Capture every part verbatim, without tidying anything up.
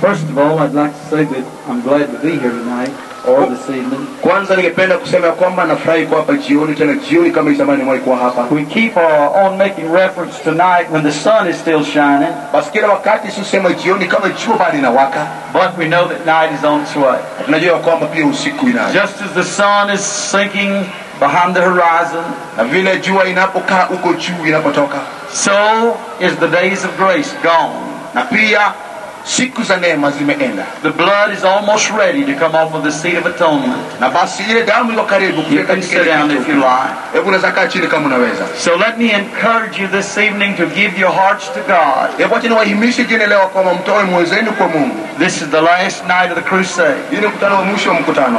First of all, I'd like to say that I'm glad to be here tonight or this evening. Kwanza ningependa kusema kwamba nafurahi kuwa hapa jioni tena jioni kama zamani mlikuwa hapa. We keep our on making reference tonight when the sun is still shining. Basi kila wakati tusema jioni kama jua bado linawaka. But we know that night is on its way. Tunajua kwamba pia usiku inaja. Just as the sun is sinking behind the horizon, na vile jua inapokaa huko juu inapotoka, so is the days of grace gone. Na pia siku za neema zimeenda. The blood is almost ready to come off of the seat of atonement. Na basi ile damu iko karibu kufika katika sit down if you like. Hebu unaweza kaa chini kama unaweza. So let me encourage you this evening to give your hearts to God. Hebu acha niwahimishi jioni leo kwamba mtoe moyo wenu kwa Mungu. This is the last night of the crusade. Hii ni mkutano wa mwisho wa mkutano.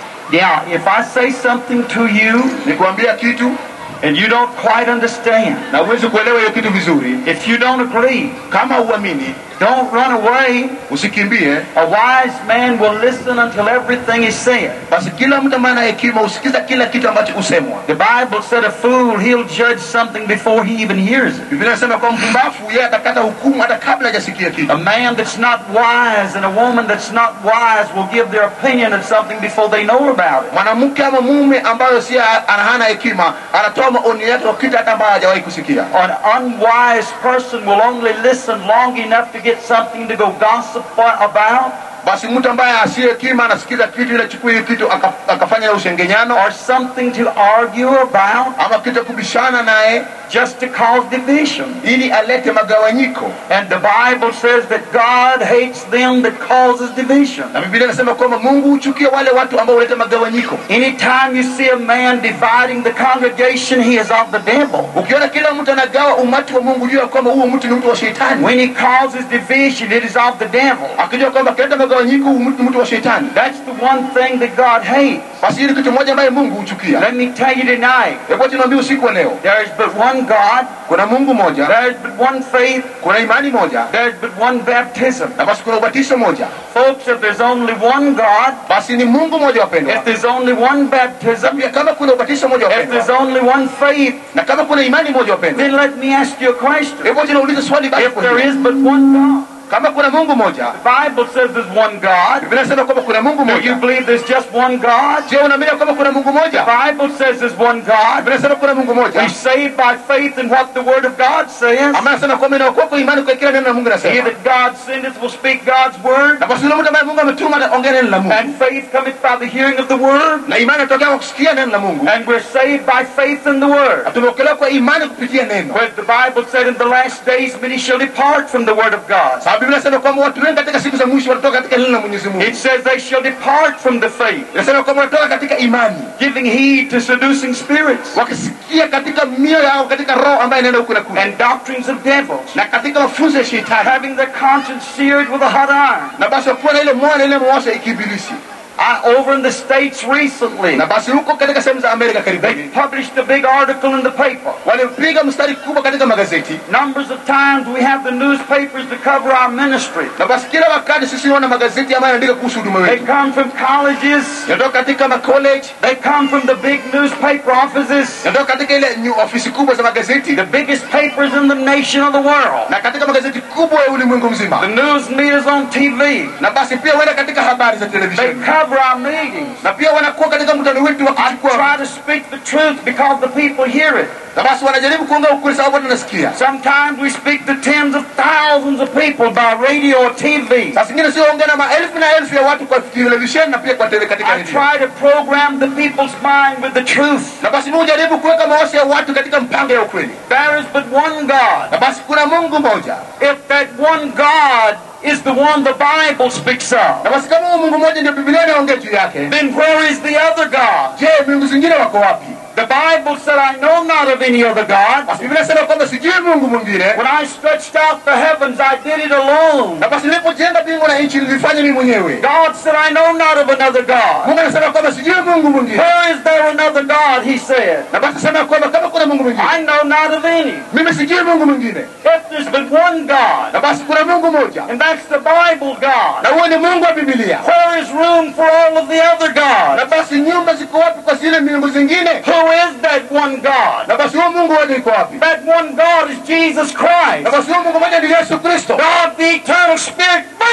Now, if I say something to you, nikwambia kitu and you don't quite understand, na uweze kuelewa hiyo kitu vizuri, if you don't agree, kama uamini, don't run away. Usikimbie. A wise man will listen until everything is said. Basi kila mtu ambaye ana hekima usikiza kila kitu ambacho usemwa. The Bible said a fool he'll judge something before he even hears it. Biblia inasema kwamba mpumbavu yeye atakata hukumu hata kabla hajasikia kitu. A man that's not wise and a woman that's not wise will give their opinion of something before they know about it. Mwanamke ama mume ambaye si hana hekima anatoa maoni yake kwa kitu hata ambacho hajawahi kusikia. An unwise person will only listen long enough to get something to go gossip about. Basi mtu ambaye asiye hekima anasikiza kitu ile chukua hiyo kitu akafanya ushengenyano or something to argue about, ama kitu kubishana naye just to cause division, ili alete magawanyiko. And the Bible says that God hates them that causes division. Na Biblia inasema kwamba Mungu huchukia wale watu ambao huleta magawanyiko. Anytime you see a man dividing the congregation, he is of the devil. Ukiona kila mtu anagawa umati wa Mungu, jua kwamba huo mtu ni mtu wa shetani. When he causes division, it is of the devil. Akijua kwamba kila magawanyiko mtu mtu wa shetani. That's the one thing that God hates. Basi hili kitu moja ambaye Mungu huchukia. Let me tell you tonight. Hebu tunaambia usiku wa leo. There is but one God. Kuna Mungu moja. There is but one faith. Kuna imani moja. There is but one baptism. Na basi kuna ubatizo moja. Folks, if there's only one God, basi ni Mungu moja wapendwa. If there's only one baptism, kama kuna ubatizo moja wapendwa. If there's only one faith, na kama kuna imani moja wapendwa. Then let me ask you a question. Hebu tunauliza swali basi. If there is but one God, kama kuna Mungu moja. The Bible says there's one God. Biblia inasema kwamba kuna Mungu moja. Do you believe there's just one God? Je, unaamini kwamba kuna Mungu moja? The Bible says there's one God. Biblia inasema kuna Mungu moja. We saved by faith in what the word of God says. Ama nasema kwamba inaokoa kwa imani kwa kila neno la Mungu linasema. He that God sendeth will speak God's word. Na basi yule mtu ambaye Mungu ametuma anaongea neno la Mungu. And faith cometh by the hearing of the word. Na imani inatokea kwa kusikia neno la Mungu. And we're saved by faith in the word. Tumeokolewa kwa imani kupitia neno. But the Bible said in the last days many shall depart from the word of God. Sababu Biblia inasema kwamba watu wengi katika siku za mwisho watatoka katika neno la Mwenyezi Mungu. It says they shall depart from the faith. Inasema kwamba watatoka katika imani, giving heed to seducing spirits, wakisikia katika mioyo yao katika roho ambayo inaenda huko na kule, and doctrines of devils, na katika mafunzo ya shetani, having their conscience seared with a hot iron. Na basi wakuwa na ile moyo na ile mwasha ikibilisi. I, over in the States recently, na basi huko katika sehemu za Amerika karibuni, they published a big article in the paper. Walipiga mstari kubwa katika magazeti. Numbers of times we have the newspapers to cover our ministry. Na basi kila wakati sisi wana magazeti ambayo yanaandika kuhusu huduma wetu. They come from colleges, yanatoka katika ma college, they come from the big newspaper offices, yanatoka katika ile ofisi kubwa za magazeti, the biggest papers in the nation of the world, na katika magazeti kubwa ya ulimwengu mzima. The news meters on T V, na basi pia wenda katika habari za televisheni. They cover our meetings. Na pia wanakuwa katika mkutano wetu wakichukua. I try to speak the truth because the people hear it. Na basi wanajaribu kuongea ukweli sababu watu wanasikia. Sometimes we speak to tens of thousands of people by radio or T V. Sasa nyingine sio ongea na maelfu na elfu ya watu kwa televisheni na pia kwa tele katika radio. I try to program the people's mind with the truth. Na basi Mungu jaribu kuweka mawazo ya watu katika mpango ya ukweli. There is but one God. Na basi kuna Mungu mmoja. If that one God is the one the Bible speaks of, na basi kama Mungu mmoja ndio Biblia inaongea juu yake, then where is the other God? Je, Mungu zingine wako wapi? The Bible said, I know not of any other God. Basi Biblia inasema kwamba sijui Mungu mwingine. When I stretched out the heavens, I did it alone. Na basi nilipojenga mbingu na nchi nilifanya mimi mwenyewe. God said, I know not of another God. Mungu anasema kwamba sijui Mungu mwingine. Where is there another God? He said. Na basi sema kwamba kama kuna Mungu mwingine, I know not of any. Mimi sijui Mungu mwingine. If there's but one God, na basi kuna Mungu mmoja, and that's the Bible God. Na huo ni Mungu wa Biblia. Where is room for all of the other gods? Na basi nyumba ziko wapi kwa zile miungu zingine? Who is that one God? Na basi huo Mungu wake yuko wapi? That one God is Jesus Christ. Na basi huo Mungu mmoja ni Yesu Kristo. God the eternal Spirit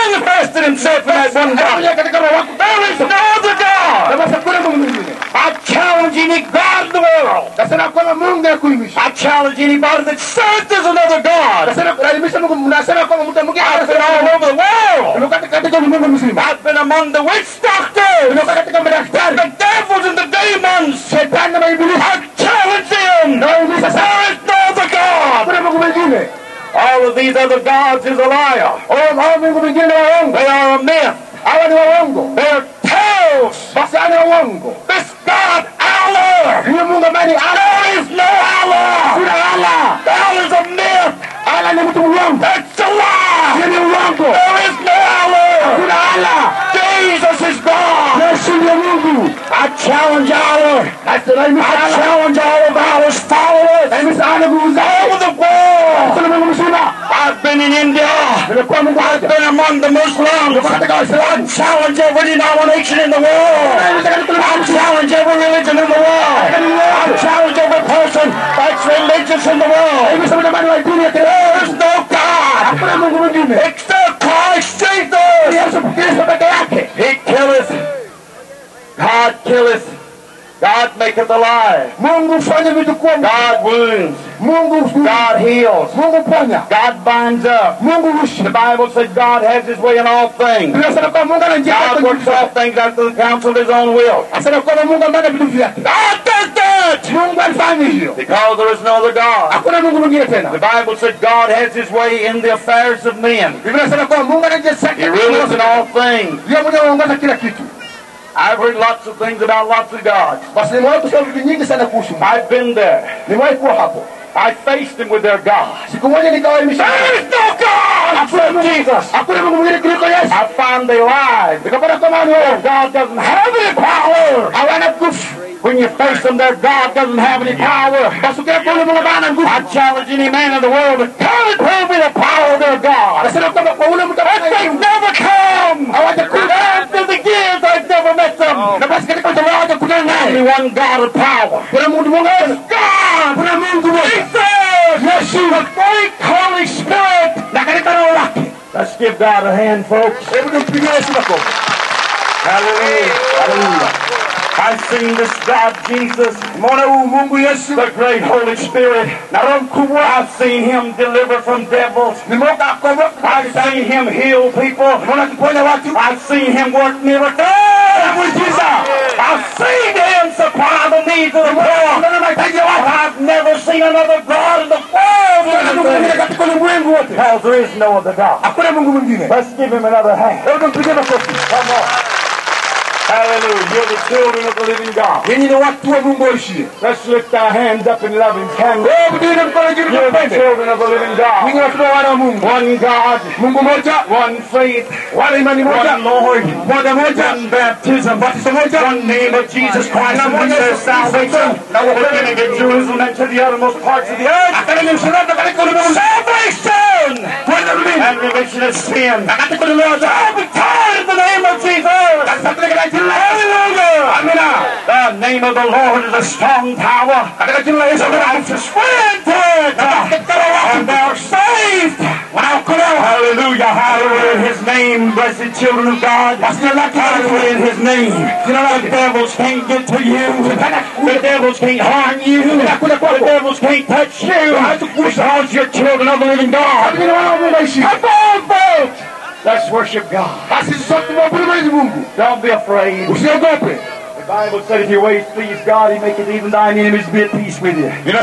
manifested himself in that one body. There is no other God. I challenge any God in the world. I challenge anybody that says there's another God. I've been all over the world. I've been among the witch doctors, the devils and the demons. I challenge them. There is no other God. All of these other gods is a liar. They are a myth. They are tales. This God, Allah. There is no Allah. Allah is a myth. That's a lie. There is no Allah. Jesus is God. I challenge Allah. I challenge all of Allah's followers all over the world. I've been in India. I've been among the Muslims. I challenge every denomination in the world. I challenge every religion in the world. I challenge every person that's religious in the world. There is no God except Christ Jesus. He killeth. God killeth. God maketh alive. God wounds. God heals. God binds up. The Bible said God has his way in all things. God works all things after the counsel of his own will. God does that because there is no other God. The Bible said God has his way in the affairs of men. He ruleth in all things. I've heard lots of things about lots of gods. I've been there. I faced them with their gods. There is no God except Jesus. I found they lied. Their God doesn't have any power. When you face them, their God doesn't have any power. I challenge any man in the world to come and prove me the power of their God. If they've never come, after the years I've never met them. Only one God of power. God. Jesus, the great Holy Spirit. Let's give God a hand, folks. Hallelujah. Hallelujah. I've seen this God, Jesus, the great Holy Spirit. I've seen him deliver from devils. I've seen him heal people. I've seen him work miracles. I've seen him supply the needs of the poor. I've never seen another God in the world. Because there is no other God. Let's give him another hand. Come on. Hallelujah. You're the children of the living God. Let's lift our hands up in loving kindness. You're the children of the living God. One God, one faith, one Lord, one baptism, one name of Jesus Christ, and one their salvation. Now we're beginning at Jerusalem and to the uttermost parts of the earth. Salvation and remission of sin. All be taught in the name of Jesus. Hallelujah! The name of the Lord is a strong tower. The righteous flee into it, and they are saved. Hallelujah! Hallelujah! In his name, blessed children of God. Hallelujah! In his name, the devils can't get to you. The devils can't harm you. The devils can't touch you because you're children of the living God. Come on, folks! Let's worship God. Don't be afraid. The Bible said if your ways please God, he maketh even thine enemies be at peace with you. The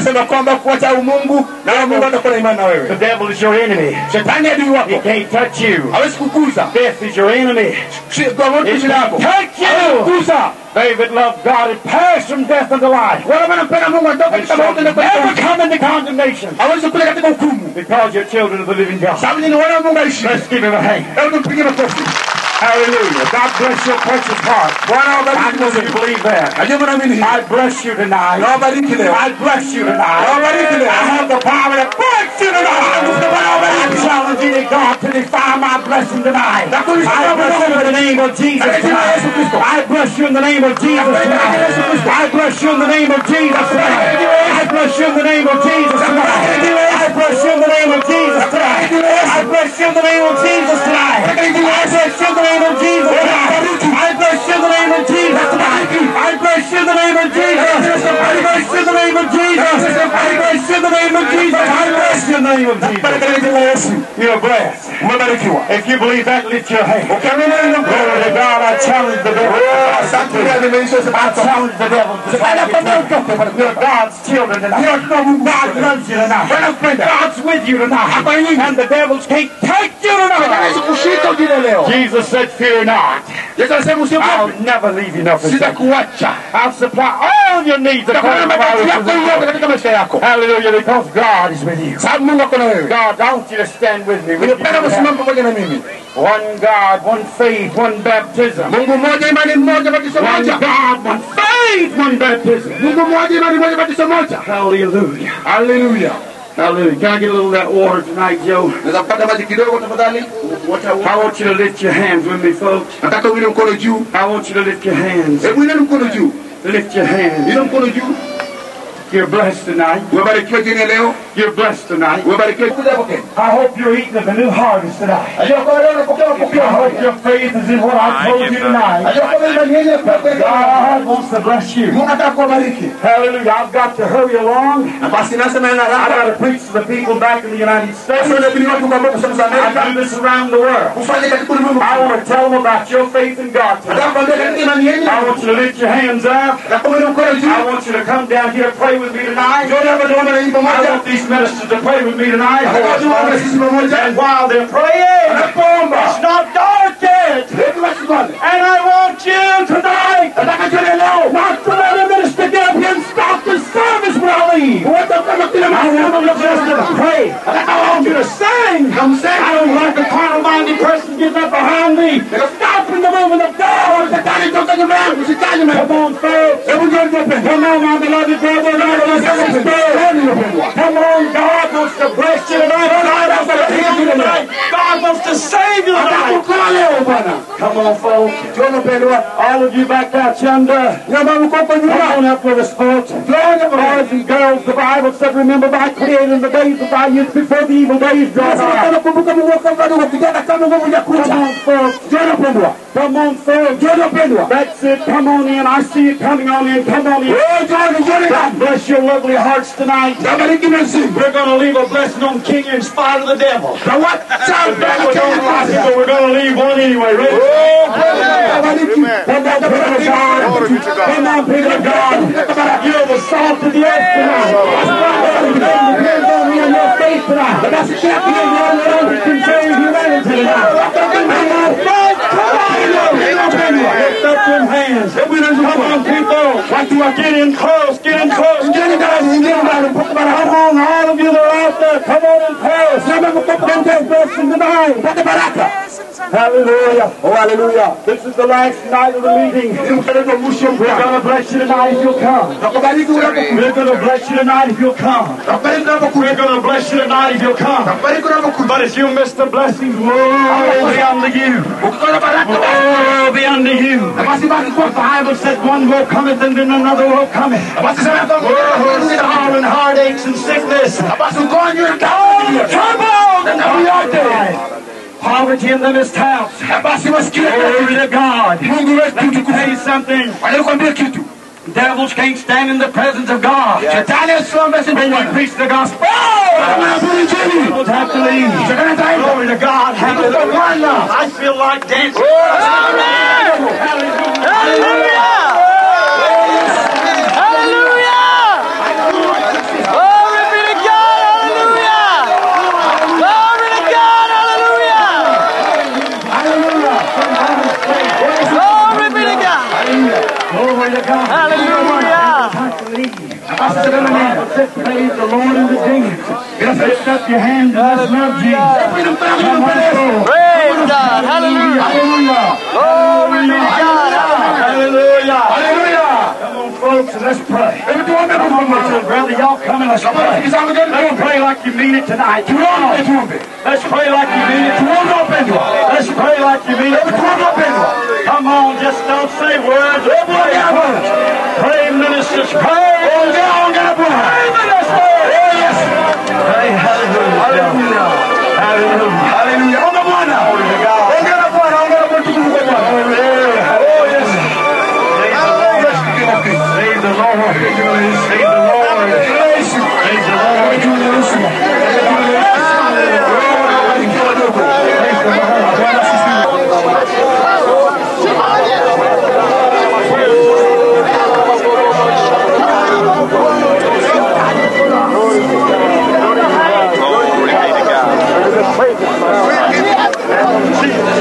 devil is your enemy. He can't touch you. Death is your enemy. He can't touch you. They that love God have passed from death unto life. They shall never come into condemnation because you're children of the living God. Let's give him a hand. Hallelujah. God bless your precious heart. I know that you believe that. I bless you tonight. I bless you tonight. I have the power to bless you tonight. I challenge any God to defy my blessing tonight. I bless you in the name of Jesus tonight. I bless you in the name of Jesus tonight. I bless you in the name of Jesus tonight. I bless you in the name of Jesus tonight. I bless you in the name of Jesus tonight. I bless you in the name of Jesus tonight. anything else. I bless you in the name of Jesus. I bless you in the name of Jesus. I bless you in the name of Jesus. I bless you in the name of Jesus. I bless you in the name of Jesus. I bless you in the name of Jesus. You're blessed. If you believe that, lift your hand. Glory to God, I challenge the devil. I challenge the devil. You're God's children tonight. God loves you tonight. God's with you tonight. And the devils can't take you tonight. Jesus said, fear not. I'll never leave you nor forsake you. I'll supply all your needs according to my riches. Hallelujah, because God is with you. God, I want you to stand with me. With one God, one faith, one baptism. One God, one faith, one baptism. Hallelujah. Hallelujah. Hallelujah. Can I get a little of that water tonight, Joe? I want you to lift your hands with me, folks. I want you to lift your hands. Lift your hands. You're blessed tonight. You're blessed tonight. I hope you're eating of the new harvest tonight. I hope your faith is in what I told you tonight. God wants to bless you. Hallelujah. I've got to hurry along. I've got to preach to the people back in the United States. I do this around the world. I want to tell them about your faith in God tonight. I want you to lift your hands up. I want you to come down here and pray with me tonight. I want these ministers to pray with me tonight. And while they're praying, it's not dark yet. And I want you tonight not to let a minister get up here and stop the service when I leave. I want them just to pray. I want you to sing. I don't like a carnal-minded person getting up behind me, stopping the movement of God. Come on, folks. Come on, my beloved brother. Come on, God wants to bless you tonight. God wants to heal you tonight. God wants to save you tonight. Come on, folks. All of you back out yonder. Come on up with us, folks. Boys and girls, the Bible said, remember thy creator in the days of thy youth before the evil days draw nigh. Come on, folks. Come on, folks. That's it. Come on in. I see it coming on in. Come on in. God bless your lovely hearts tonight. We're going to leave a blessing on King in spite of the devil. The devil don't like it, but we're going to leave one anyway. Ready? Come on, people of God. Come on, people of God. You're the salt of the earth tonight. Depends on me and your faith tonight. That's the champion of the earth can save humanity tonight. Come on, lift up your hands. Come on, people. Get in close. Get in close. Get in close. Come on, all of you that are out there. Come on in close. Don't take blessing tonight. Hallelujah. Oh, hallelujah. This is the last night of the meeting. We're going to bless you tonight if you'll come. We're going to bless you tonight if you'll come. We're going to bless you tonight if you'll come. But if you miss the blessings, woe be unto you. Woe be unto you. The Bible said one woe cometh and then another woe cometh. Woe, sorrow and heartaches and sickness. Oh, trouble and the poverty in the midst house. Glory to God. Let me tell you something. Devils can't stand in the presence of God. Yes. When you preach the gospel, devils have to leave. Glory to God. Hallelujah. I feel like dancing. Hallelujah. Hallelujah. Praise the Lord in the dance. Lift up your hands and let's love Jesus. Praise God. Hallelujah. Hallelujah. Glory to God. Hallelujah. Hallelujah. Come on, folks, and let's pray. Come on, mother and brother, y'all come and let's pray. Let's pray like you mean it tonight. Let's pray like you mean it. Let's pray like you mean it. Come on, just don't say words. Pray, pray, ministers, pray. Pray, ministers. Pray, hallelujah. Hallelujah. Hallelujah. On the one now. praise you.